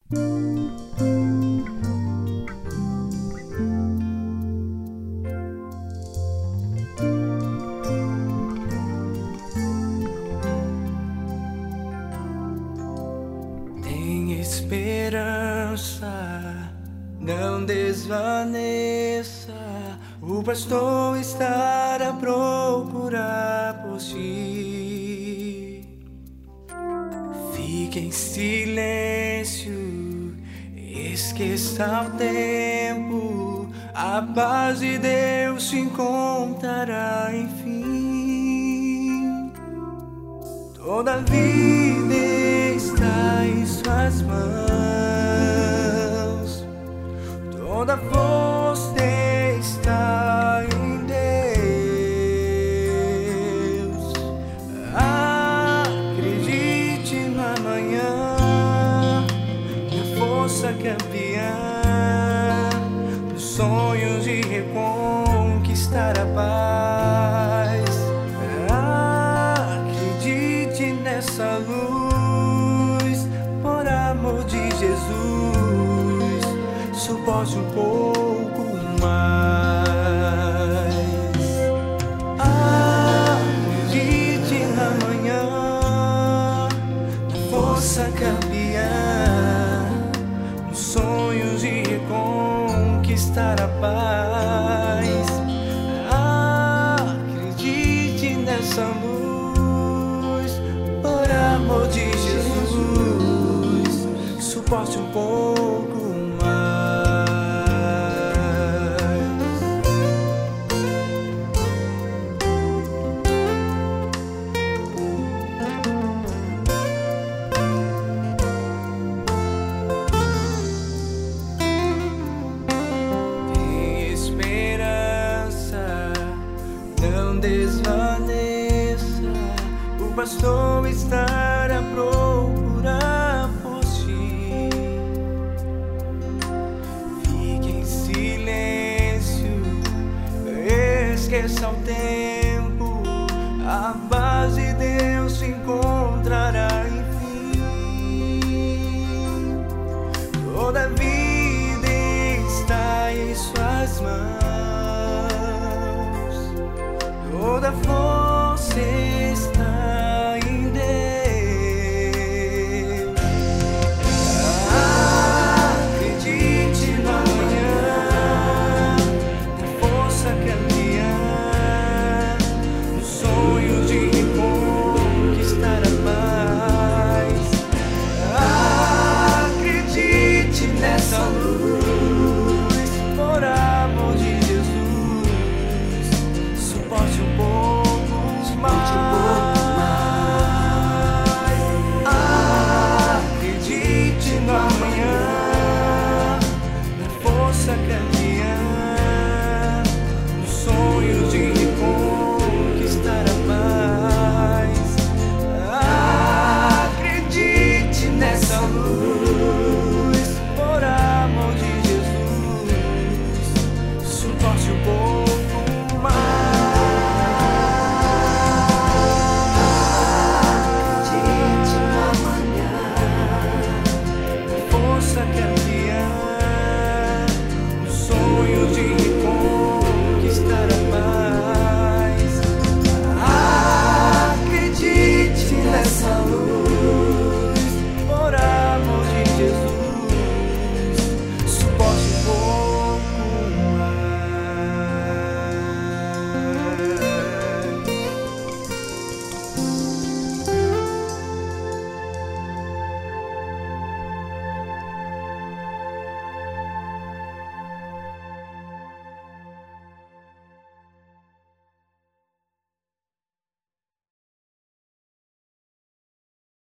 Tem esperança, não desvaneça. O pastor estará a procurar por ti. Fique em silêncio, esqueça o tempo. A paz de Deus se encontrará enfim. Toda a vida está em suas mãos, toda força está em Deus. Acredite no amanhã, na força campeã, nos sonhos de reconquistar a paz. Acredite nessa luz, por amor de Jesus, suporte um pouco mais. Acredite na manhã, na força campeã, nos sonhos de reconquistar a paz. Acredite nessa luz, por amor de Jesus, suporte um pouco desvaneça. O pastor estará a procurar por ti. Fique em silêncio, esqueça o tempo. A paz de Deus se encontrará enfim. Toda a vida está em suas mãos, toda força está em Deus. Acredite no amanhã, na força campeã, nos sonhos de reconquistar a paz. Acredite nessa luz, por amor de Jesus, suporte um pouco mais. Acredite no amanhã, na força campeã, nos sonhos de reconquistar a paz. Acredite nessa luz, por amor de Jesus, suporte um pouco mais. Força que